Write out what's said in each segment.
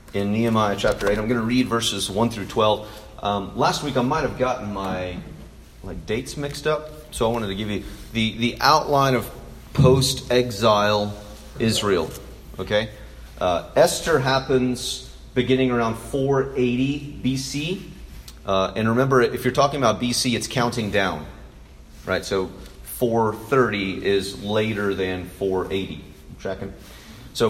in Nehemiah chapter 8. I'm going to read verses 1 through 12. Last week I might have gotten my dates mixed up, so I wanted to give you the outline of post-exile Israel. Okay, Esther happens beginning around 480 BC, and remember, if you're talking about BC, it's counting down, right? So 430 is later than 480. Checking. So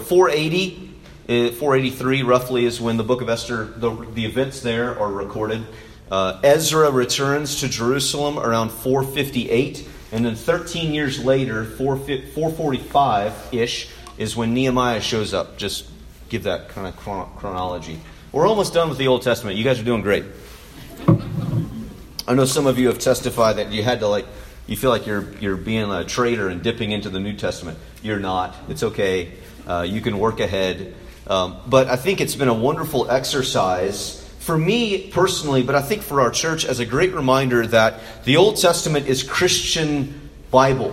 483 roughly is when the book of Esther, the events there are recorded. Ezra returns to Jerusalem around 458, and then 13 years later, 445-ish, is when Nehemiah shows up. Just give that kind of chronology. We're almost done with the Old Testament. You guys are doing great. I know some of you have testified that you had to you feel like you're being a traitor and dipping into the New Testament. You're not. It's okay. You can work ahead. But I think it's been a wonderful exercise for me personally, but I think for our church as a great reminder that the Old Testament is Christian Bible.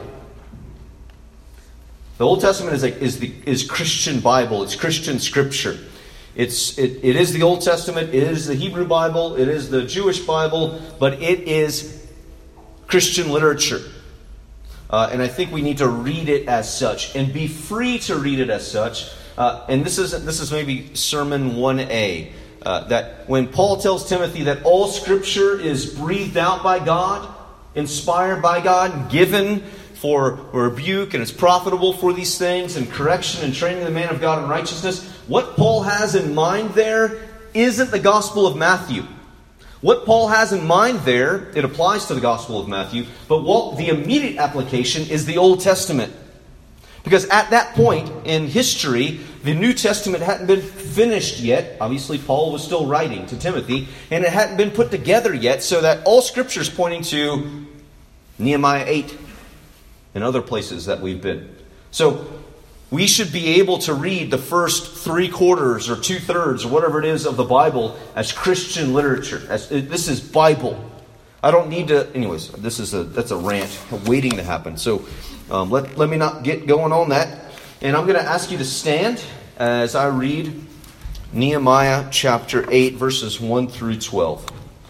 The Old Testament is Christian Bible. It's Christian Scripture. It is the Old Testament. It is the Hebrew Bible. It is the Jewish Bible. But it is Christian literature. And I think we need to read it as such and be free to read it as such. And this is maybe Sermon 1A. That when Paul tells Timothy that all Scripture is breathed out by God, inspired by God, given for rebuke, and it's profitable for these things, and correction and training the man of God in righteousness, what Paul has in mind there isn't the Gospel of Matthew. What Paul has in mind there, it applies to the Gospel of Matthew, but what the immediate application is the Old Testament. Because at that point in history, the New Testament hadn't been finished yet. Obviously, Paul was still writing to Timothy, and it hadn't been put together yet, so that all Scripture is pointing to Nehemiah 8 and other places that we've been. So we should be able to read the first 3/4 or 2/3 or whatever it is of the Bible as Christian literature. This is Bible. I don't need to. Anyways, that's a rant waiting to happen. So let me not get going on that. And I'm going to ask you to stand as I read Nehemiah chapter 8, verses 1 through 12.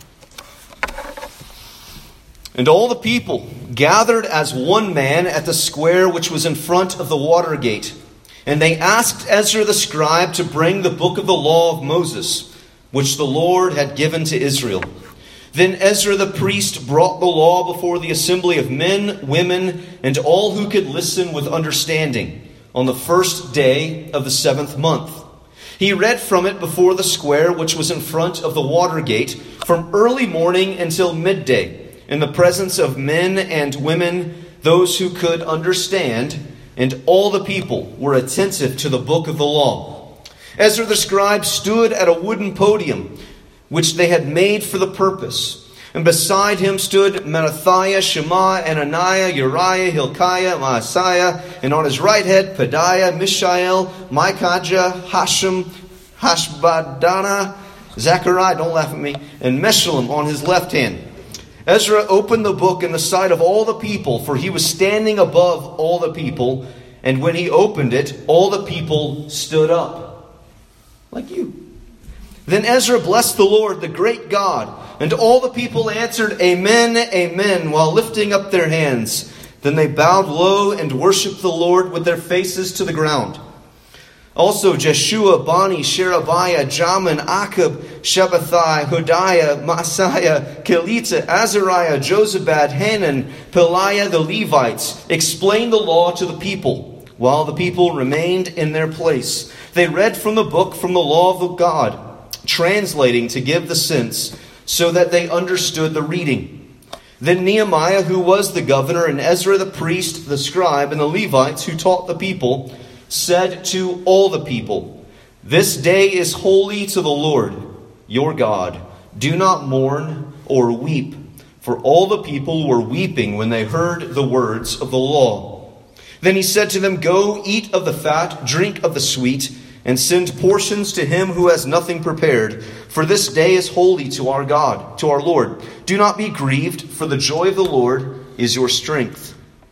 And all the people gathered as one man at the square which was in front of the water gate. And they asked Ezra the scribe to bring the book of the law of Moses, which the Lord had given to Israel. Then Ezra the priest brought the law before the assembly of men, women, and all who could listen with understanding on the first day of the 7th month. He read from it before the square which was in front of the water gate from early morning until midday, in the presence of men and women, those who could understand, and all the people were attentive to the book of the law. Ezra the scribe stood at a wooden podium, which they had made for the purpose. And beside him stood Mattithiah, Shema, Ananiah, Uriah, Hilkiah, Maaseiah, and on his right hand Pedaiah, Mishael, Micaiah, Hashem, Hashbaddanah, Zechariah, don't laugh at me, and Meshullam on his left hand. Ezra opened the book in the sight of all the people, for he was standing above all the people. And when he opened it, all the people stood up. Like you. Then Ezra blessed the Lord, the great God. And all the people answered, Amen, Amen, while lifting up their hands. Then they bowed low and worshipped the Lord with their faces to the ground. Also Jeshua, Bani, Sherebiah, Jamin, Akab, Shabbathai, Hodiah, Maaseiah, Kelita, Azariah, Jozabad, Hanan, Peliah, the Levites explained the law to the people, while the people remained in their place. They read from the book from the law of God, translating to give the sense, so that they understood the reading. Then Nehemiah, who was the governor, and Ezra the priest, the scribe, and the Levites who taught the people, said to all the people, This day is holy to the Lord your God. Do not mourn or weep. For all the people were weeping when they heard the words of the law. Then he said to them, Go eat of the fat, drink of the sweet, and send portions to him who has nothing prepared. For this day is holy to our God, to our Lord. Do not be grieved, for the joy of the Lord is your strength.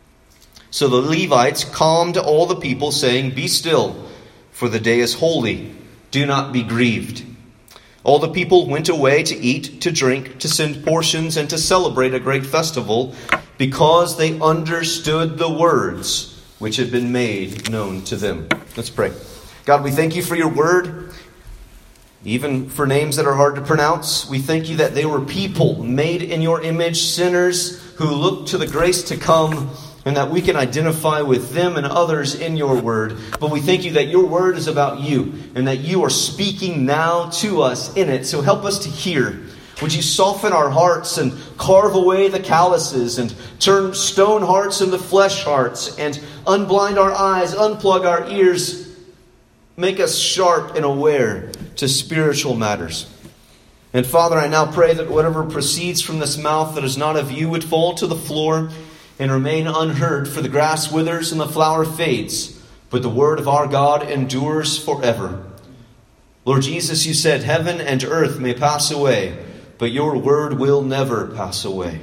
So the Levites calmed all the people, saying, Be still, for the day is holy Do not be grieved." All the people went away to eat, to drink, to send portions, and to celebrate a great festival, because they understood the words which had been made known to them. Let's pray. God, we thank you for your word, even for names that are hard to pronounce. We thank you that they were people made in your image, sinners who look to the grace to come, and that we can identify with them and others in your word. But we thank you that your word is about you, and that you are speaking now to us in it. So help us to hear. Would you soften our hearts and carve away the calluses and turn stone hearts into flesh hearts, and unblind our eyes, unplug our ears, make us sharp and aware to spiritual matters. And Father, I now pray that whatever proceeds from this mouth that is not of you would fall to the floor and remain unheard, for the grass withers and the flower fades, but the word of our God endures forever. Lord Jesus, you said heaven and earth may pass away, but your word will never pass away.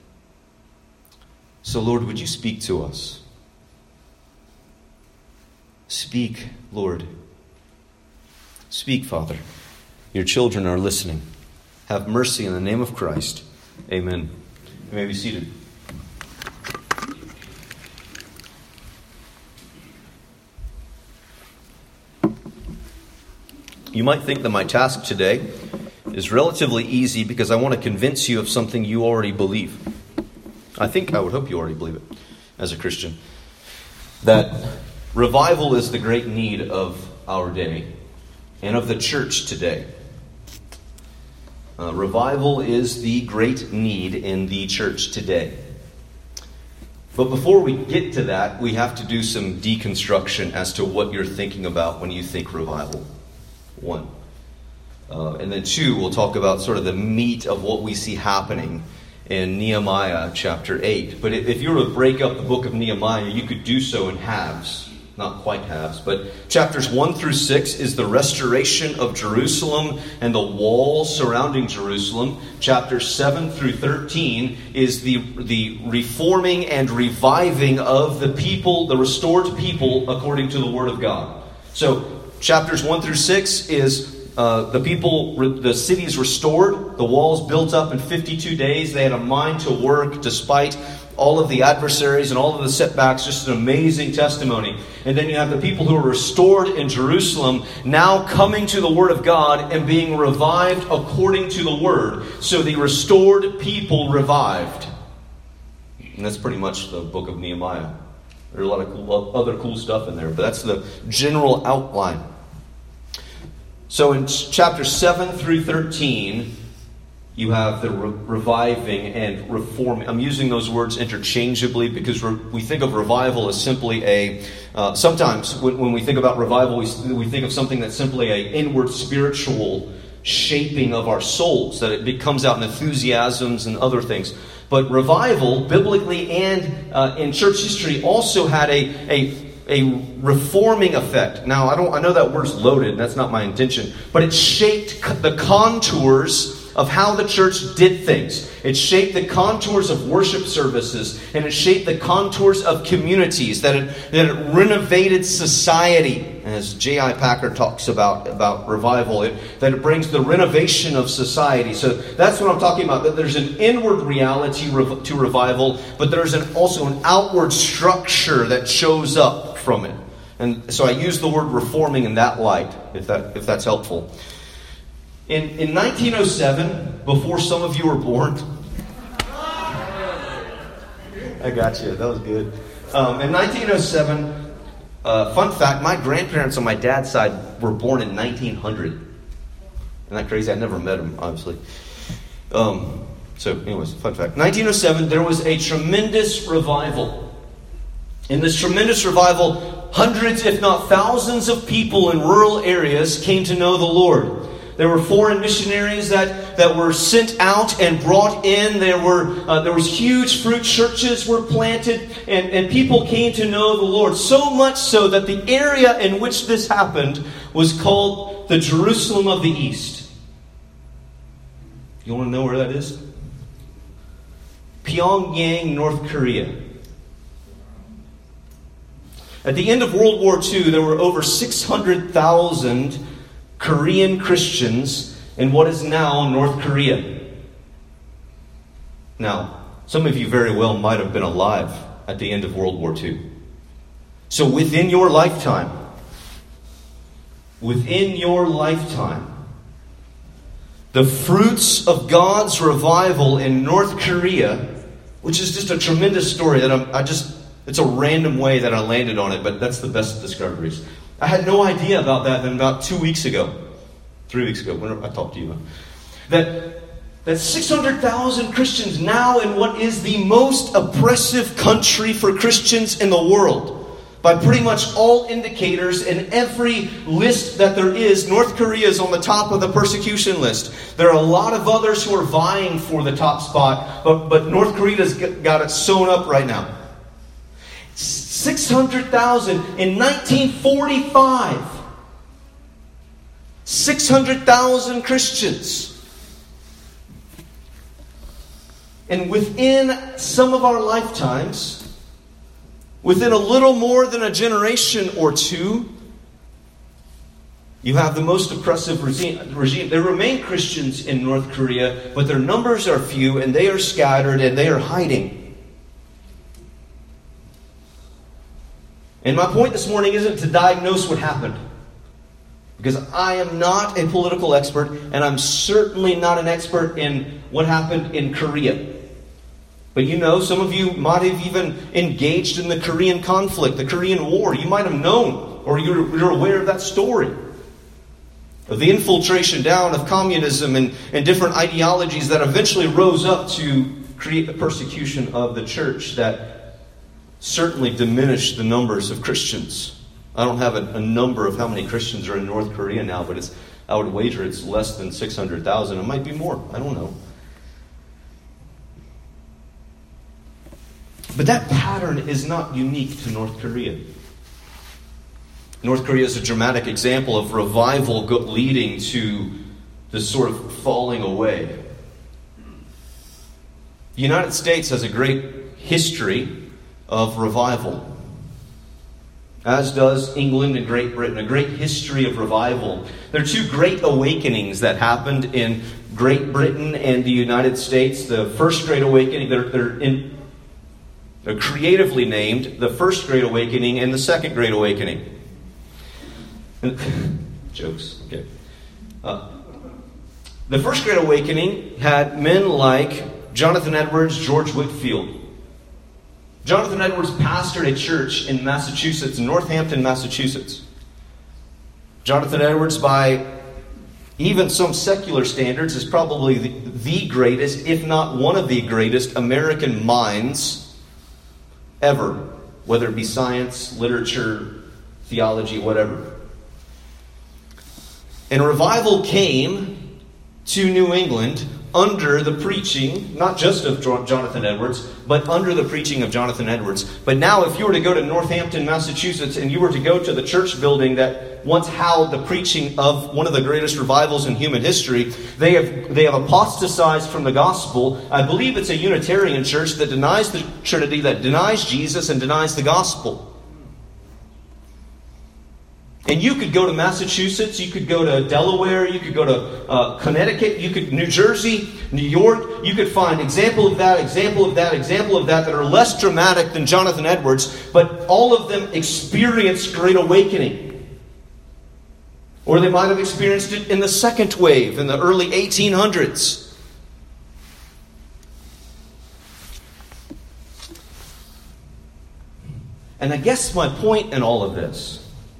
So Lord, would you speak to us? Speak, Lord. Speak, Father. Your children are listening. Have mercy in the name of Christ. Amen. You may be seated. You might think that my task today is relatively easy because I want to convince you of something you already believe. I would hope you already believe it as a Christian. That revival is the great need of our day and of the church today. Revival is the great need in the church today. But before we get to that, we have to do some deconstruction as to what you're thinking about when you think revival. 1. And then 2, we'll talk about sort of the meat of what we see happening in Nehemiah chapter 8. But if you were to break up the book of Nehemiah, you could do so in halves. Not quite halves, but chapters 1 through 6 is the restoration of Jerusalem and the walls surrounding Jerusalem. Chapters 7 through 13 is the reforming and reviving of the people, the restored people, according to the Word of God. So chapters 1 through 6 is the cities restored, the walls built up in 52 days. They had a mind to work despite all of the adversaries and all of the setbacks. Just an amazing testimony. And then you have the people who are restored in Jerusalem now coming to the Word of God and being revived according to the Word. So the restored people revived. And that's pretty much the book of Nehemiah. There's a lot of other cool stuff in there, but that's the general outline. So in chapters 7 through 13, you have the reviving and reforming. I'm using those words interchangeably because we think of revival as simply sometimes when we think about revival, we think of something that's simply an inward spiritual shaping of our souls, that it comes out in enthusiasms and other things. But revival, biblically and in church history, also had a reforming effect. Now, I know that word's loaded, and that's not my intention, but it shaped the contours of how the church did things. It shaped the contours of worship services, and it shaped the contours of communities, that it renovated society. As J.I. Packer talks about revival, that it brings the renovation of society. So that's what I'm talking about, that there's an inward reality to revival, but there's also an outward structure that shows up from it. And so I use the word reforming in that light, if that's helpful. In 1907, before some of you were born, I got you. That was good. In 1907, fun fact: my grandparents on my dad's side were born in 1900. Isn't that crazy? I never met them, obviously. So, anyways, fun fact: 1907, there was a tremendous revival. In this tremendous revival, hundreds, if not thousands, of people in rural areas came to know the Lord. There were foreign missionaries that were sent out and brought in. There was huge fruit churches were planted, and people came to know the Lord. So much so that the area in which this happened was called the Jerusalem of the East. You want to know where that is? Pyongyang, North Korea. At the end of World War II, there were over 600,000 Korean Christians in what is now North Korea. Now, some of you very well might have been alive at the end of World War II. So within your lifetime, the fruits of God's revival in North Korea, which is just a tremendous story that it's a random way that I landed on it, but that's the best discoveries. I had no idea about that than about 3 weeks ago, when I talked to you. That 600,000 Christians now in what is the most oppressive country for Christians in the world. By pretty much all indicators in every list that there is, North Korea is on the top of the persecution list. There are a lot of others who are vying for the top spot, but North Korea's got it sewn up right now. 600,000 in 1945. 600,000 Christians. And within some of our lifetimes, within a little more than a generation or two, you have the most oppressive regime. There remain Christians in North Korea, but their numbers are few, and they are scattered, and they are hiding. And my point this morning isn't to diagnose what happened, because I am not a political expert, and I'm certainly not an expert in what happened in Korea. But you know, some of you might have even engaged in the Korean conflict, the Korean War. You might have known, or you're aware of that story. Of the infiltration down of communism and different ideologies that eventually rose up to create the persecution of the church that certainly diminished the numbers of Christians. I don't have a number of how many Christians are in North Korea now, but I would wager it's less than 600,000. It might be more. I don't know. But that pattern is not unique to North Korea. North Korea is a dramatic example of revival leading to this sort of falling away. The United States has a great history of revival, as does England and Great Britain, a great history of revival. There are two great awakenings that happened in Great Britain and the United States. The First Great Awakening, they're creatively named the First Great Awakening and the Second Great Awakening. Jokes. Okay. The First Great Awakening had men like Jonathan Edwards, George Whitefield. Jonathan Edwards pastored a church in Massachusetts, Northampton, Massachusetts. Jonathan Edwards, by even some secular standards, is probably the greatest, if not one of the greatest, American minds ever, whether it be science, literature, theology, whatever. And revival came to New England under the preaching, not just of Jonathan Edwards, but under the preaching of Jonathan Edwards. But now if you were to go to Northampton, Massachusetts, and you were to go to the church building that once housed the preaching of one of the greatest revivals in human history, they have apostatized from the gospel. I believe it's a Unitarian church that denies the Trinity, that denies Jesus, and denies the gospel. And you could go to Massachusetts, you could go to Delaware, you could go to Connecticut, New Jersey, New York. You could find example of that that are less dramatic than Jonathan Edwards, but all of them experienced Great Awakening. Or they might have experienced it in the second wave, in the early 1800s. And I guess my point in all of this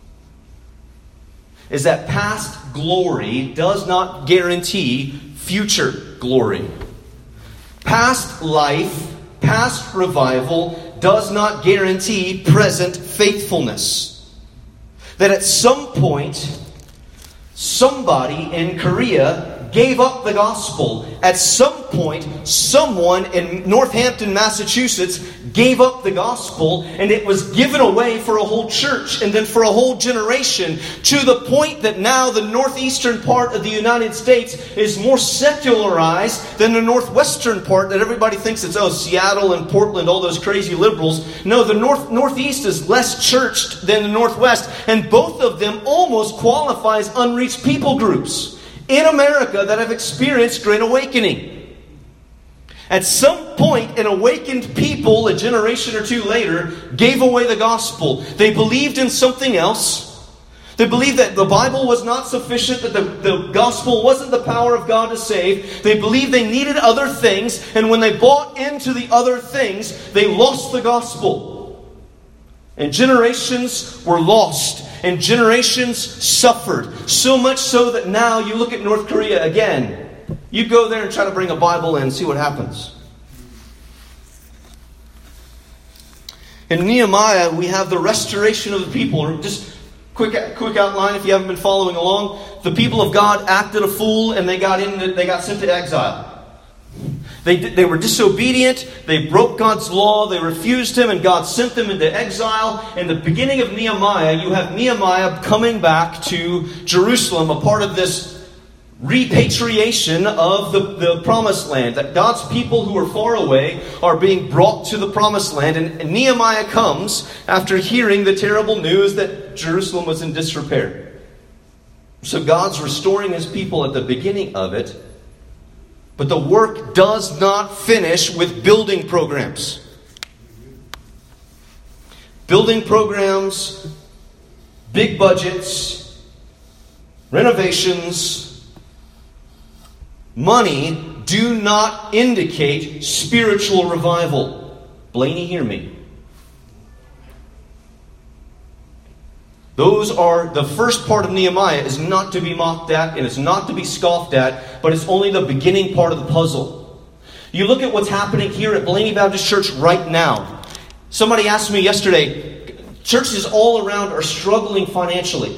is that past glory does not guarantee future glory. Past life, past revival does not guarantee present faithfulness. That at some point, somebody in Korea gave up the gospel. At some point, someone in Northampton, Massachusetts gave up the gospel, and it was given away for a whole church and then for a whole generation, to the point that now the northeastern part of the United States is more secularized than the northwestern part that everybody thinks it's, Seattle and Portland, all those crazy liberals. No, the northeast is less churched than the northwest, and both of them almost qualify as unreached people groups in America that have experienced Great Awakening. At some point, an awakened people, a generation or two later, gave away the gospel. They believed in something else. They believed that the Bible was not sufficient, that the gospel wasn't the power of God to save. They believed they needed other things, and when they bought into the other things, they lost the gospel. And generations were lost, and generations suffered. So much so that now you look at North Korea again. You go there and try to bring a Bible in and see what happens. In Nehemiah, we have the restoration of the people. Just quick outline if you haven't been following along. The people of God acted a fool and they got sent to exile. They were disobedient. They broke God's law. They refused Him, and God sent them into exile. In the beginning of Nehemiah, you have Nehemiah coming back to Jerusalem, a part of this repatriation of the promised land. That God's people who are far away are being brought to the promised land. And Nehemiah comes after hearing the terrible news that Jerusalem was in disrepair. So God's restoring His people at the beginning of it. But the work does not finish with building programs. Building programs, big budgets, renovations, money do not indicate spiritual revival. Blaney, hear me. Those are, the first part of Nehemiah is not to be mocked at and it's not to be scoffed at, but it's only the beginning part of the puzzle. You look at what's happening here at Blaney Baptist Church right now. Somebody asked me yesterday, churches all around are struggling financially.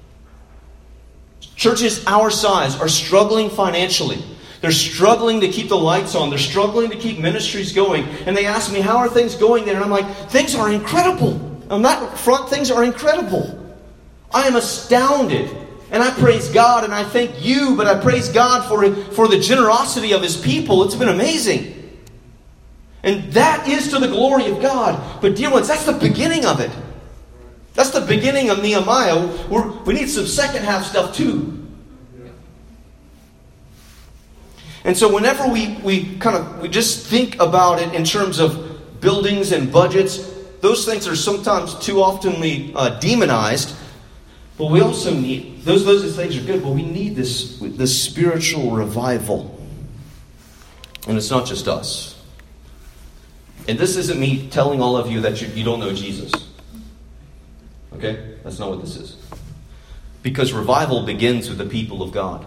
Churches our size are struggling financially. They're struggling to keep the lights on. They're struggling to keep ministries going. And they ask me, how are things going there? And I'm like, things are incredible. On that front, things are incredible. I am astounded. And I praise God and I thank you, but I praise God for the generosity of His people. It's been amazing. And that is to the glory of God. But dear ones, that's the beginning of it. That's the beginning of Nehemiah. We need some second half stuff too. And so whenever we just think about it in terms of buildings and budgets, those things are sometimes too oftenly demonized. But we also need, those things are good, but we need this spiritual revival. And it's not just us. And this isn't me telling all of you that you don't know Jesus. Okay? That's not what this is. Because revival begins with the people of God.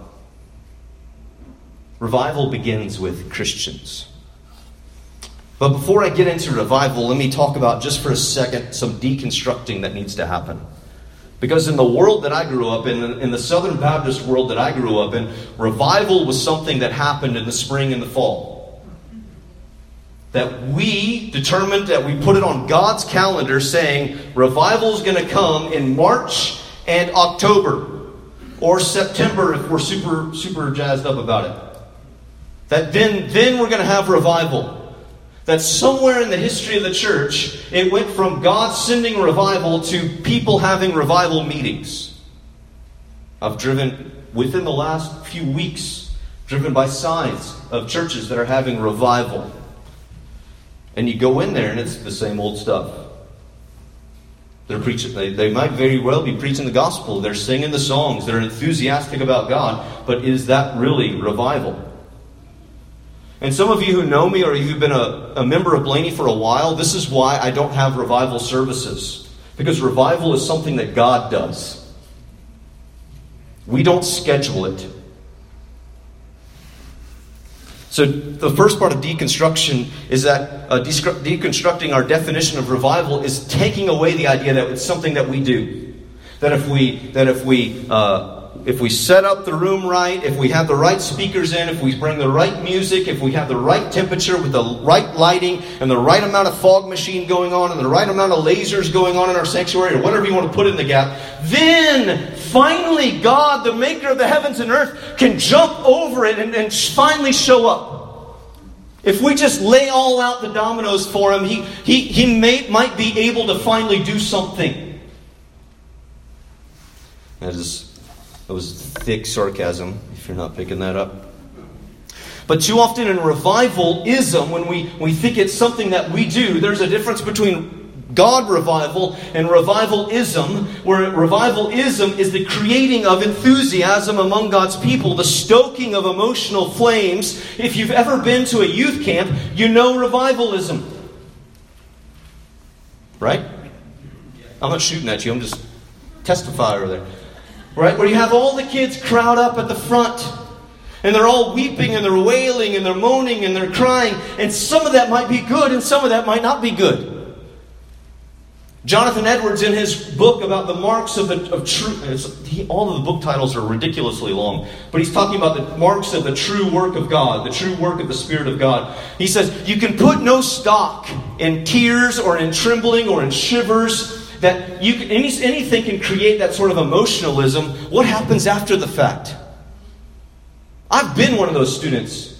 Revival begins with Christians. But before I get into revival, let me talk about, just for a second, some deconstructing that needs to happen. Because in the world that I grew up in the Southern Baptist world that I grew up in, revival was something that happened in the spring and the fall. That we determined, that we put it on God's calendar saying, revival is going to come in March and October. Or September if we're super jazzed up about it. That then we're going to have revival. That somewhere in the history of the church, it went from God sending revival to people having revival meetings. I've driven, within the last few weeks, driven by signs of churches that are having revival. And you go in there and it's the same old stuff. They're preaching. They might very well be preaching the gospel. They're singing the songs. They're enthusiastic about God. But is that really revival? And some of you who know me, or you've been a member of Blaney for a while, this is why I don't have revival services. Because revival is something that God does. We don't schedule it. So the first part of deconstruction is that deconstructing our definition of revival is taking away the idea that it's something that we do. That if we if we set up the room right, if we have the right speakers in, if we bring the right music, if we have the right temperature with the right lighting and the right amount of fog machine going on and the right amount of lasers going on in our sanctuary or whatever you want to put in the gap, then finally God, the maker of the heavens and earth, can jump over it and finally show up. If we just lay all out the dominoes for Him, He might be able to finally do something. That was thick sarcasm, if you're not picking that up. But too often in revivalism, when we think it's something that we do, there's a difference between God revival and revivalism, where revivalism is the creating of enthusiasm among God's people, the stoking of emotional flames. If you've ever been to a youth camp, you know revivalism. Right? I'm not shooting at you, I'm just testifying over there. Right? Where you have all the kids crowd up at the front. And they're all weeping and they're wailing and they're moaning and they're crying. And some of that might be good and some of that might not be good. Jonathan Edwards, in his book about the marks of true... all of the book titles are ridiculously long. But he's talking about the marks of the true work of God. The true work of the Spirit of God. He says, you can put no stock in tears or in trembling or in shivers. That anything can create that sort of emotionalism. What happens after the fact? I've been one of those students.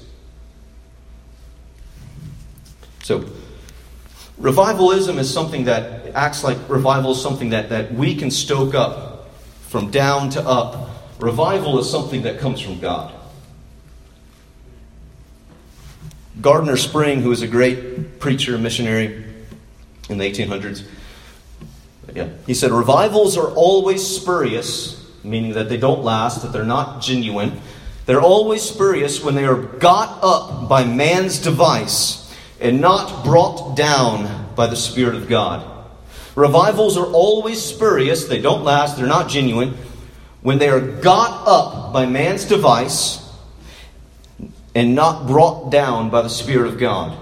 So, revivalism is something that acts like revival is something that we can stoke up from down to up. Revival is something that comes from God. Gardner Spring, who was a great preacher and missionary in the 1800s, he said, revivals are always spurious, meaning that they don't last, that they're not genuine. They're always spurious when they are got up by man's device and not brought down by the Spirit of God. Revivals are always spurious, they don't last, they're not genuine, when they are got up by man's device and not brought down by the Spirit of God.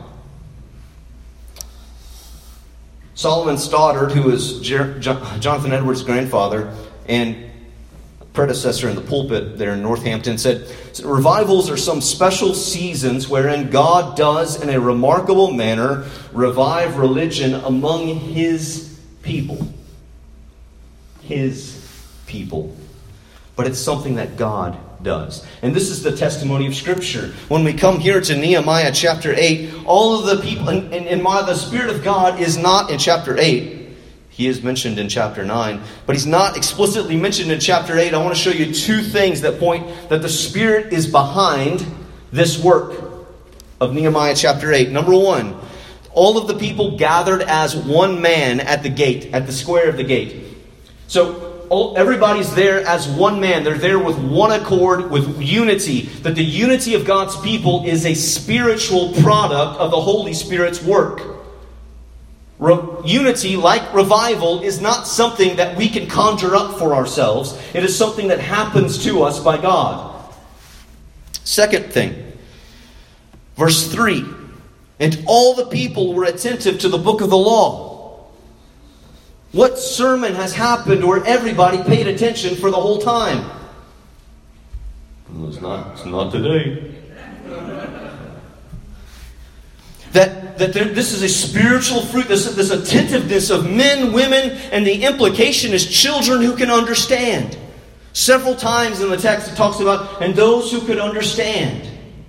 Solomon Stoddard, who was Jonathan Edwards' grandfather and predecessor in the pulpit there in Northampton, said, revivals are some special seasons wherein God does in a remarkable manner revive religion among His people. His people. But it's something that God does. And this is the testimony of Scripture. When we come here to Nehemiah chapter 8, all of the people, and the Spirit of God is not in chapter 8. He is mentioned in chapter 9, but He's not explicitly mentioned in chapter 8. I want to show you two things that point that the Spirit is behind this work of Nehemiah chapter 8. Number one, all of the people gathered as one man at the gate, at the square of the gate. So everybody's there as one man. They're there with one accord, with unity. That the unity of God's people is a spiritual product of the Holy Spirit's work. Unity, like revival, is not something that we can conjure up for ourselves. It is something that happens to us by God. Second thing, verse 3. And all the people were attentive to the book of the law. What sermon has happened where everybody paid attention for the whole time? Well, it's not today. This is a spiritual fruit, this attentiveness of men, women, and the implication is children who can understand. Several times in the text it talks about, and those who could understand.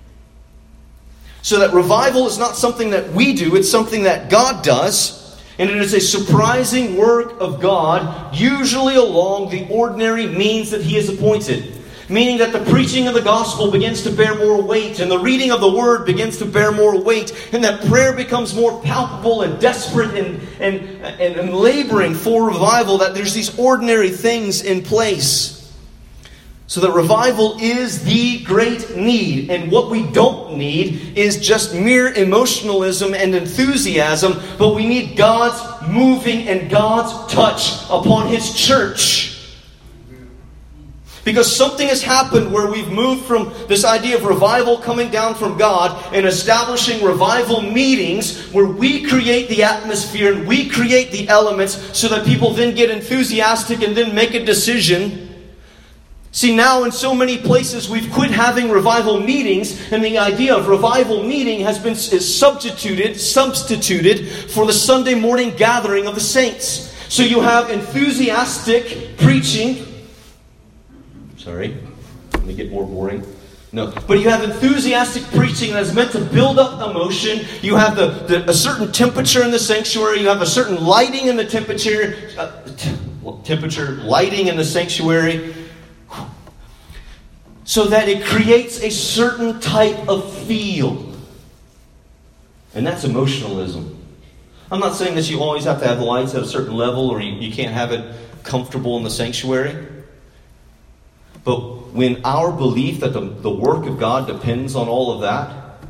So that revival is not something that we do, it's something that God does. And it is a surprising work of God, usually along the ordinary means that He has appointed. Meaning that the preaching of the gospel begins to bear more weight, and the reading of the word begins to bear more weight, and that prayer becomes more palpable and desperate and laboring for revival, that there's these ordinary things in place. So that revival is the great need. And what we don't need is just mere emotionalism and enthusiasm, but we need God's moving and God's touch upon His church. Because something has happened where we've moved from this idea of revival coming down from God and establishing revival meetings where we create the atmosphere and we create the elements so that people then get enthusiastic and then make a decision. See, now in so many places we've quit having revival meetings, and the idea of revival meeting is substituted for the Sunday morning gathering of the saints. So you have enthusiastic preaching. Sorry, let me get more boring. No, but you have enthusiastic preaching that is meant to build up emotion. You have a certain temperature in the sanctuary. You have a certain lighting in the lighting in the sanctuary, so that it creates a certain type of feel. And that's emotionalism. I'm not saying that you always have to have the lights at a certain level, or you can't have it comfortable in the sanctuary. But when our belief that the work of God depends on all of that,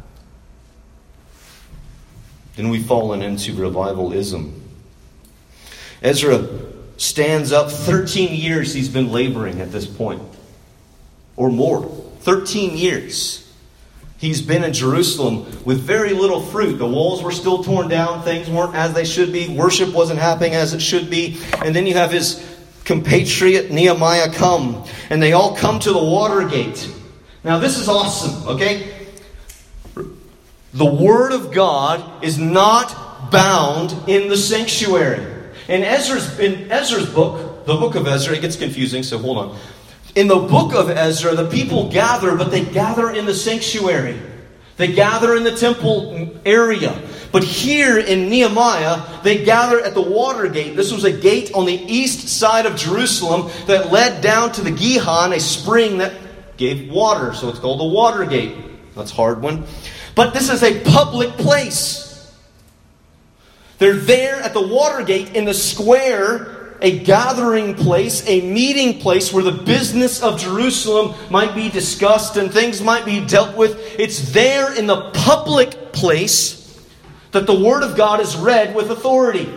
then we've fallen into revivalism. Ezra stands up. 13 years he's been laboring at this point. Or more. 13 years. He's been in Jerusalem with very little fruit. The walls were still torn down. Things weren't as they should be. Worship wasn't happening as it should be. And then you have his compatriot Nehemiah come. And they all come to the water gate. Now this is awesome, okay? The Word of God is not bound in the sanctuary. In Ezra's book, the book of Ezra, it gets confusing, so hold on. In the book of Ezra, the people gather, but they gather in the sanctuary. They gather in the temple area. But here in Nehemiah, they gather at the water gate. This was a gate on the east side of Jerusalem that led down to the Gihon, a spring that gave water. So it's called the water gate. That's a hard one. But this is a public place. They're there at the water gate in the square, a gathering place, a meeting place where the business of Jerusalem might be discussed and things might be dealt with. It's there in the public place that the Word of God is read with authority.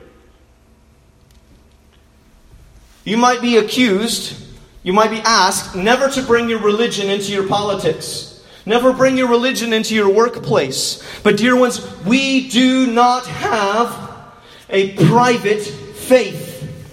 You might be accused, you might be asked never to bring your religion into your politics. Never bring your religion into your workplace. But dear ones, we do not have a private faith.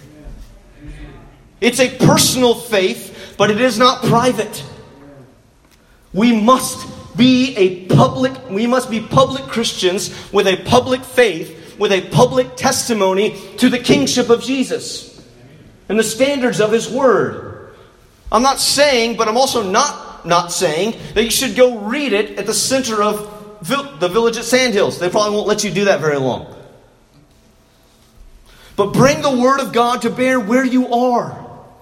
It's a personal faith, but it is not private. We must be public Christians with a public faith, with a public testimony to the kingship of Jesus and the standards of His Word. I'm not saying, but I'm also not saying that you should go read it at the center of the village at Sandhills. They probably won't let you do that very long. But bring the Word of God to bear where you are.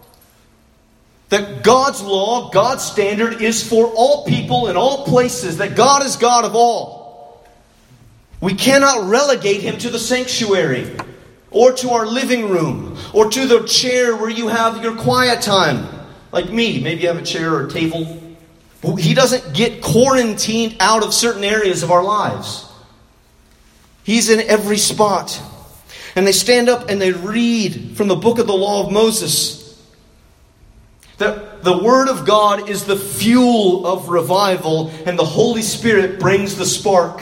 That God's law, God's standard is for all people in all places. That God is God of all. We cannot relegate Him to the sanctuary, or to our living room, or to the chair where you have your quiet time. Like me, maybe you have a chair or a table. But He doesn't get quarantined out of certain areas of our lives. He's in every spot. And they stand up and they read from the book of the law of Moses. That the Word of God is the fuel of revival, and the Holy Spirit brings the spark.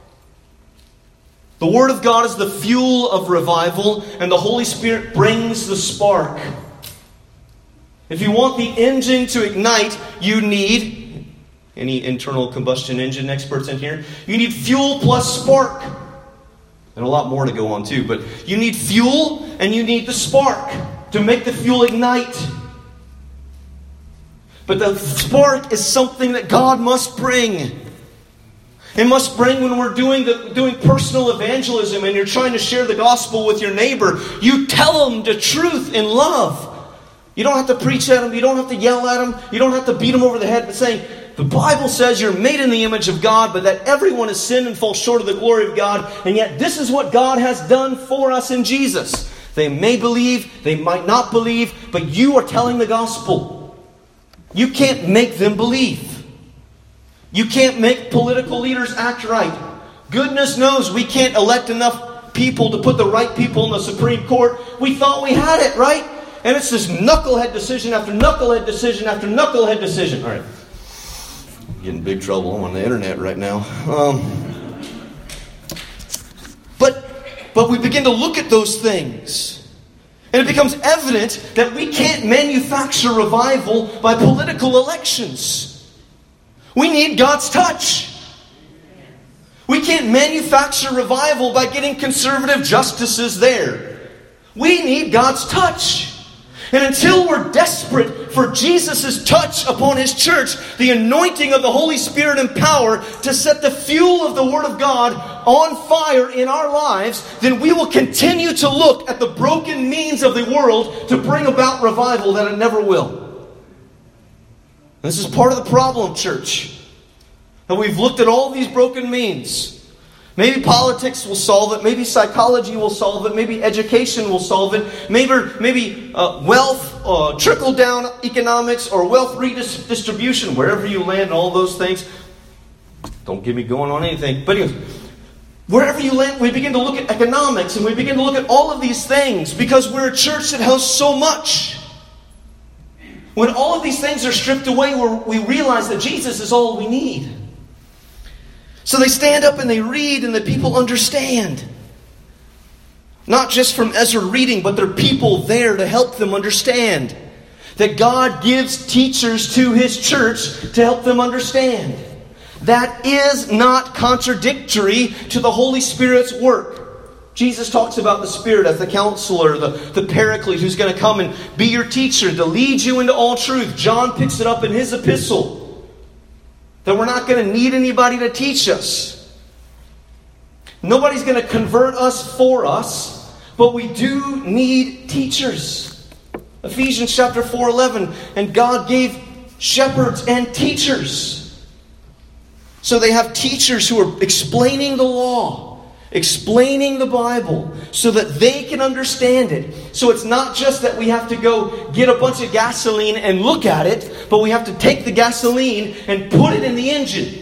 The Word of God is the fuel of revival, and the Holy Spirit brings the spark. If you want the engine to ignite, you need, any internal combustion engine experts in here, you need fuel plus spark. And a lot more to go on too, but you need fuel and you need the spark to make the fuel ignite. But the spark is something that God must bring. It must bring when we're doing personal evangelism and you're trying to share the gospel with your neighbor. You tell them the truth in love. You don't have to preach at them. You don't have to yell at them. You don't have to beat them over the head. But saying, the Bible says you're made in the image of God, but that everyone has sinned and falls short of the glory of God. And yet this is what God has done for us in Jesus. They may believe, they might not believe, but you are telling the gospel. You can't make them believe. You can't make political leaders act right. Goodness knows we can't elect enough people to put the right people in the Supreme Court. We thought we had it, right? And it's this knucklehead decision after knucklehead decision after knucklehead decision. All right. I'm getting in big trouble. I'm on the internet right now. But we begin to look at those things. And it becomes evident that we can't manufacture revival by political elections. We need God's touch. We can't manufacture revival by getting conservative justices there. We need God's touch. And until we're desperate for Jesus' touch upon His church, the anointing of the Holy Spirit and power to set the fuel of the Word of God on fire in our lives, then we will continue to look at the broken means of the world to bring about revival that it never will. This is part of the problem, church. And we've looked at all these broken means. Maybe politics will solve it. Maybe psychology will solve it. Maybe education will solve it. Maybe wealth, trickle-down economics, or wealth redistribution, wherever you land, all those things. Don't get me going on anything. But anyways, wherever you land, we begin to look at economics, and we begin to look at all of these things because we're a church that has so much. When all of these things are stripped away, we realize that Jesus is all we need. So they stand up and they read, and the people understand. Not just from Ezra reading, but there are people there to help them understand. That God gives teachers to His church to help them understand. That is not contradictory to the Holy Spirit's work. Jesus talks about the Spirit as the counselor, the paraclete who's going to come and be your teacher, to lead you into all truth. John picks it up in his epistle. That we're not going to need anybody to teach us. Nobody's going to convert us for us, but we do need teachers. Ephesians chapter 4:11, and God gave shepherds and teachers. So they have teachers who are explaining the law, explaining the Bible, so that they can understand it. So it's not just that we have to go get a bunch of gasoline and look at it, but we have to take the gasoline and put it in the engine.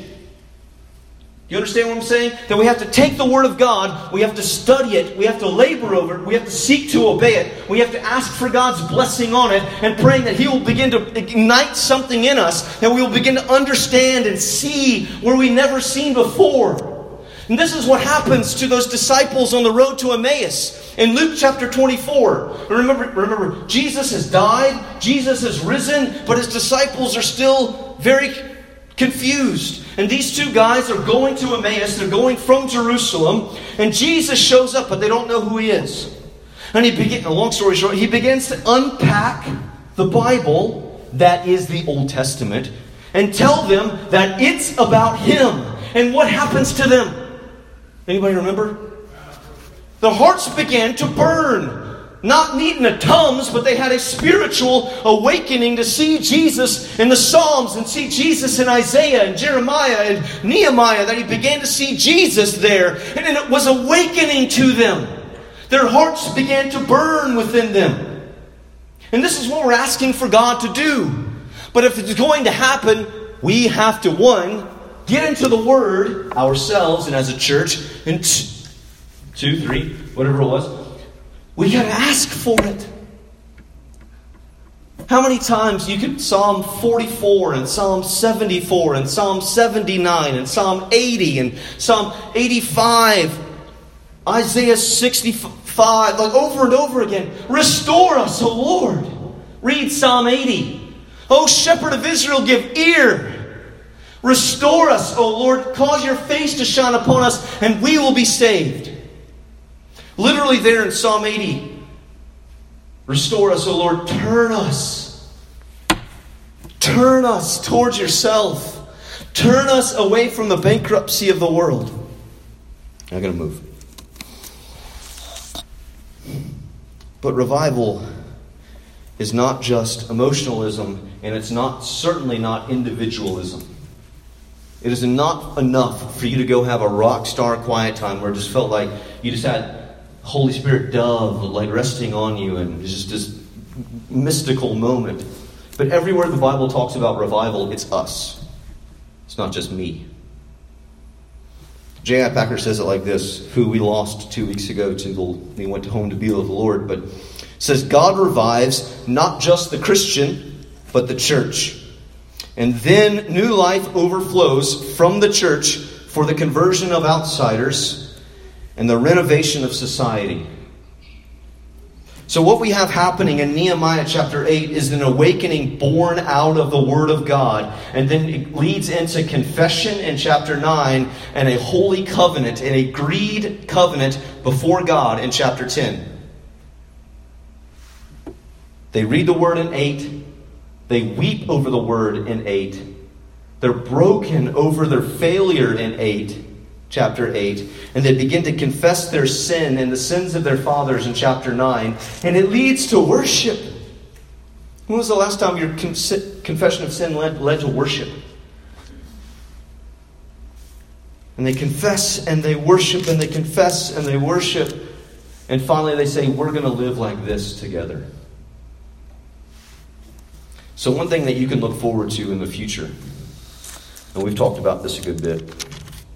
You understand what I'm saying? That we have to take the Word of God, we have to study it, we have to labor over it, we have to seek to obey it, we have to ask for God's blessing on it, and praying that He will begin to ignite something in us, that we will begin to understand and see where we never seen before. And this is what happens to those disciples on the road to Emmaus. In Luke chapter 24, remember, Jesus has died, Jesus has risen, but His disciples are still very confused. And these two guys are going to Emmaus, they're going from Jerusalem, and Jesus shows up, but they don't know who He is. And long story short, He begins to unpack the Bible, that is the Old Testament, and tell them that it's about Him. And what happens to them? Anybody remember? Their hearts began to burn. Not needing a Tums, but they had a spiritual awakening to see Jesus in the Psalms and see Jesus in Isaiah and Jeremiah and Nehemiah. That He began to see Jesus there. And it was awakening to them. Their hearts began to burn within them. And this is what we're asking for God to do. But if it's going to happen, we have to, one, get into the Word ourselves and as a church. And 2, 3, whatever it was. We got to ask for it. How many times you could Psalm 44 and Psalm 74 and Psalm 79 and Psalm 80 and Psalm 85, Isaiah 65, like over and over again. Restore us, O Lord. Read Psalm 80. O Shepherd of Israel, give ear. Restore us, O Lord. Cause your face to shine upon us, and we will be saved. Literally there in Psalm 80. Restore us, O Lord. Turn us. Turn us towards yourself. Turn us away from the bankruptcy of the world. I'm going to move. But revival is not just emotionalism, and it's certainly not individualism. It is not enough for you to go have a rock star quiet time where it just felt like you just had Holy Spirit dove like resting on you, and it's just this mystical moment. But everywhere the Bible talks about revival, it's us. It's not just me. J.I. Packer says it like this, who we lost 2 weeks ago he went home to be with the Lord, but says God revives not just the Christian, but the church. And then new life overflows from the church for the conversion of outsiders and the renovation of society. So what we have happening in Nehemiah chapter 8 is an awakening born out of the Word of God. And then it leads into confession in chapter 9 and a holy covenant, an agreed covenant before God in chapter 10. They read the Word in 8. They weep over the Word in 8. They're broken over their failure in chapter 8. And they begin to confess their sin and the sins of their fathers in chapter 9. And it leads to worship. When was the last time your confession of sin led to worship? And they confess and they worship and they confess and they worship. And finally they say, we're going to live like this together. So one thing that you can look forward to in the future, and we've talked about this a good bit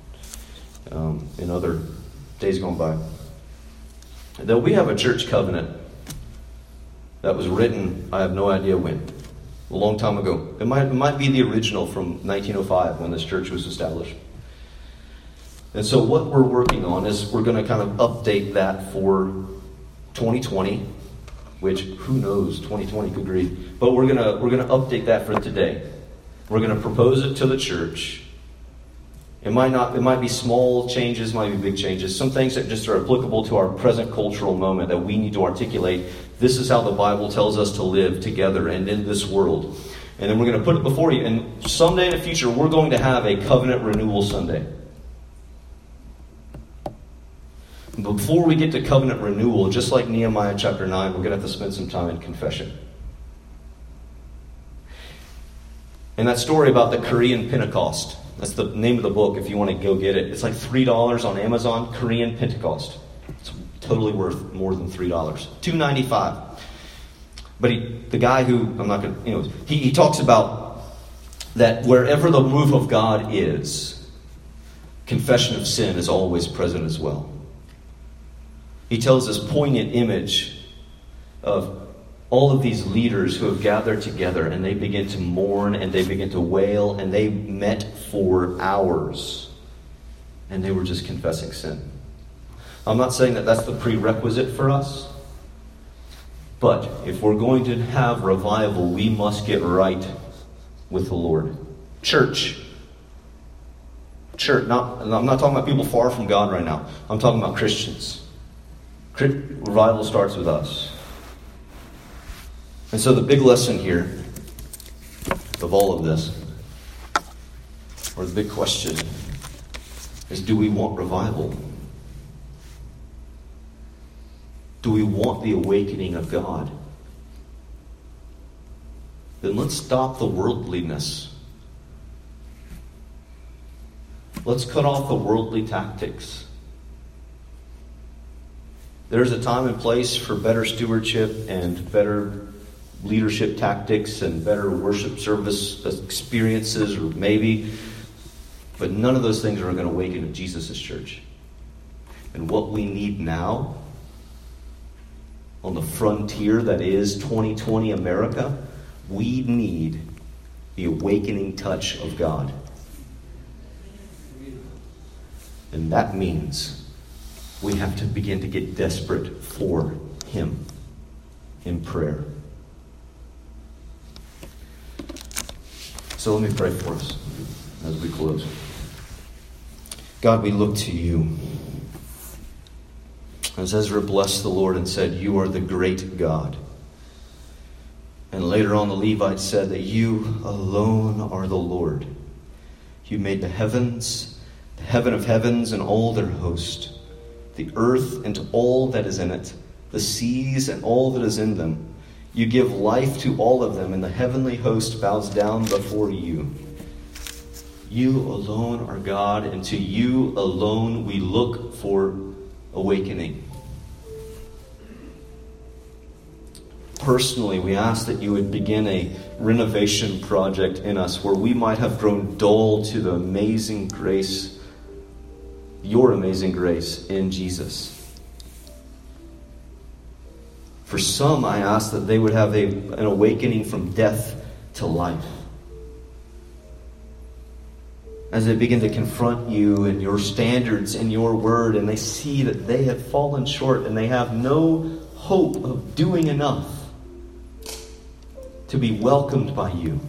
in other days gone by, that we have a church covenant that was written, I have no idea when, a long time ago. It might be the original from 1905 when this church was established. And so what we're working on is we're going to kind of update that for 2020, which who knows, 2020 could read. But we're gonna update that for today. We're gonna propose it to the church. It might be small changes, might be big changes. Some things that just are applicable to our present cultural moment that we need to articulate. This is how the Bible tells us to live together and in this world. And then we're going to put it before you. And someday in the future, we're going to have a covenant renewal Sunday. But before we get to covenant renewal, just like Nehemiah chapter 9, we're going to have to spend some time in confession. And that story about the Korean Pentecost, that's the name of the book if you want to go get it. It's like $3 on Amazon, Korean Pentecost. It's totally worth more than $3. $2.95. But the guy who, I'm not going to, he talks about that wherever the move of God is, confession of sin is always present as well. He tells this poignant image of all of these leaders who have gathered together and they begin to mourn and they begin to wail and they met for hours and they were just confessing sin. I'm not saying that that's the prerequisite for us, but if we're going to have revival, we must get right with the Lord. Church. I'm not talking about people far from God right now. I'm talking about Christians. Revival starts with us. And so the big lesson here of all of this, or the big question, is do we want revival? Do we want the awakening of God? Then let's stop the worldliness. Let's cut off the worldly tactics. There's a time and place for better stewardship and better leadership tactics and better worship service experiences, or maybe, but none of those things are going to awaken Jesus' church. And what we need now, on the frontier that is 2020 America, we need the awakening touch of God. And that means we have to begin to get desperate for Him in prayer. So let me pray for us as we close. God, we look to you. As Ezra blessed the Lord and said, you are the great God. And later on the Levites said that you alone are the Lord. You made the heavens, the heaven of heavens and all their host, the earth and all that is in it, the seas and all that is in them. You give life to all of them, and the heavenly host bows down before you. You alone are God, and to you alone we look for awakening. Personally, we ask that you would begin a renovation project in us where we might have grown dull to the amazing grace, your amazing grace in Jesus. For some, I ask that they would have an awakening from death to life. As they begin to confront you and your standards and your word, and they see that they have fallen short and they have no hope of doing enough to be welcomed by you.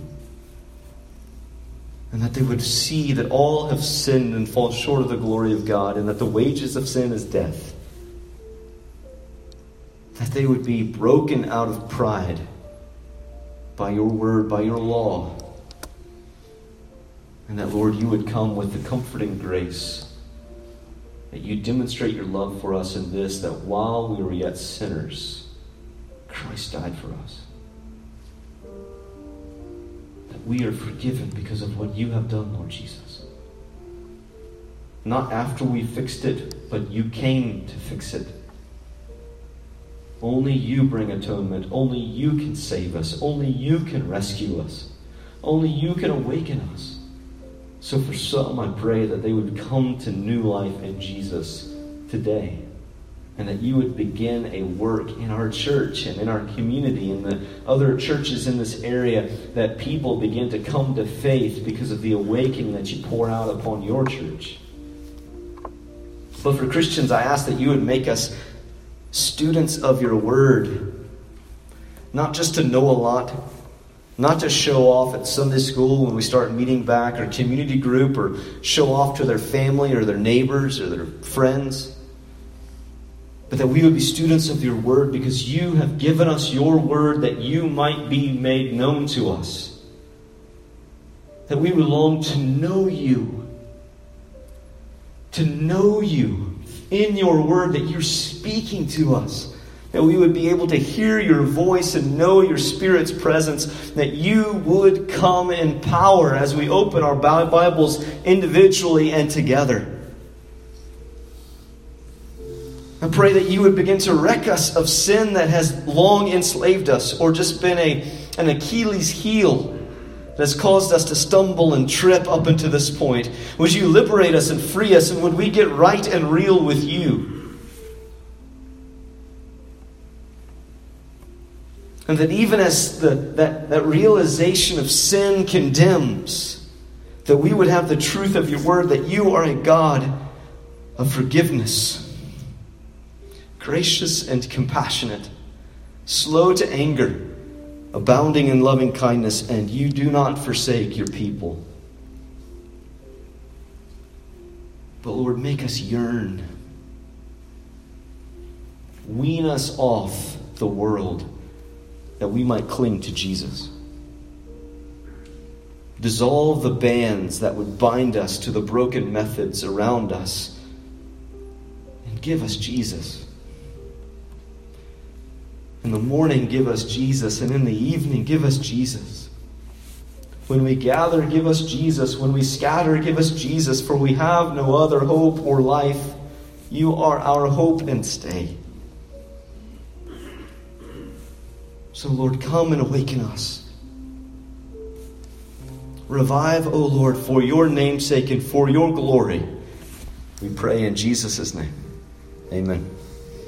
And that they would see that all have sinned and fall short of the glory of God, and that the wages of sin is death. That they would be broken out of pride by your word, by your law. And that, Lord, you would come with the comforting grace, that you demonstrate your love for us in this, that while we were yet sinners, Christ died for us. That we are forgiven because of what you have done, Lord Jesus. Not after we fixed it, but you came to fix it. Only you bring atonement. Only you can save us. Only you can rescue us. Only you can awaken us. So for some, I pray that they would come to new life in Jesus today. And that you would begin a work in our church and in our community and the other churches in this area, that people begin to come to faith because of the awakening that you pour out upon your church. But for Christians, I ask that you would make us students of your word. Not just to know a lot, not to show off at Sunday school when we start meeting back, or community group, or show off to their family or their neighbors or their friends. But that we would be students of your word because you have given us your word that you might be made known to us. That we would long to know you. To know you in your word, that you're speaking to us. That we would be able to hear your voice and know your Spirit's presence. That you would come in power as we open our Bibles individually and together. I pray that you would begin to wreck us of sin that has long enslaved us, or just been an Achilles heel that has caused us to stumble and trip up until this point. Would you liberate us and free us, and would we get right and real with you? And that even as that realization of sin condemns, that we would have the truth of your word, that you are a God of forgiveness, gracious and compassionate, slow to anger, abounding in loving kindness, and you do not forsake your people. But Lord, make us yearn. Wean us off the world, that we might cling to Jesus. Dissolve the bands that would bind us to the broken methods around us, and give us Jesus. In the morning, give us Jesus, and in the evening, give us Jesus. When we gather, give us Jesus. When we scatter, give us Jesus, for we have no other hope or life. You are our hope and stay. So, Lord, come and awaken us. Revive, O Lord, for your name's sake and for your glory. We pray in Jesus' name. Amen.